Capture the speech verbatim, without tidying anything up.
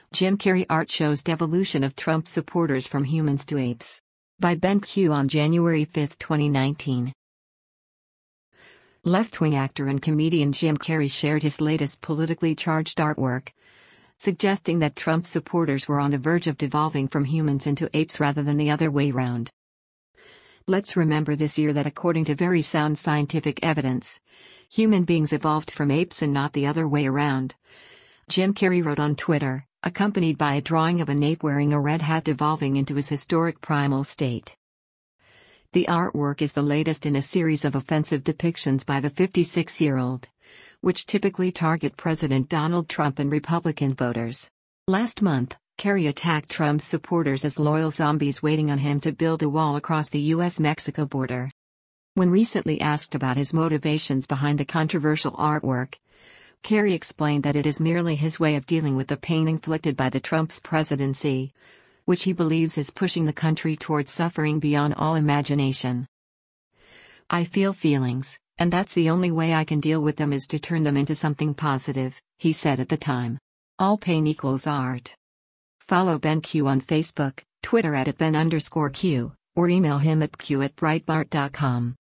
Jim Carrey art shows devolution of Trump supporters from humans to apes. By Ben Q on January fifth, twenty nineteen. Left-wing actor and comedian Jim Carrey shared his latest politically charged artwork, suggesting that Trump supporters were on the verge of devolving from humans into apes rather than the other way round. Let's remember this year that according to very sound scientific evidence, human beings evolved from apes and not the other way around. Jim Carrey wrote on Twitter, accompanied by a drawing of an ape wearing a red hat devolving into his historic primal state. The artwork is the latest in a series of offensive depictions by the fifty-six-year-old, which typically target President Donald Trump and Republican voters. Last month, Carrey attacked Trump's supporters as loyal zombies waiting on him to build a wall across the U S Mexico border. When recently asked about his motivations behind the controversial artwork, Carrey explained that it is merely his way of dealing with the pain inflicted by the Trump's presidency, which he believes is pushing the country towards suffering beyond all imagination. "I feel feelings, and that's the only way I can deal with them is to turn them into something positive," he said at the time. All pain equals art. Follow Ben Q on Facebook, Twitter at, at Ben underscore Q, or email him at q at breitbart dot com.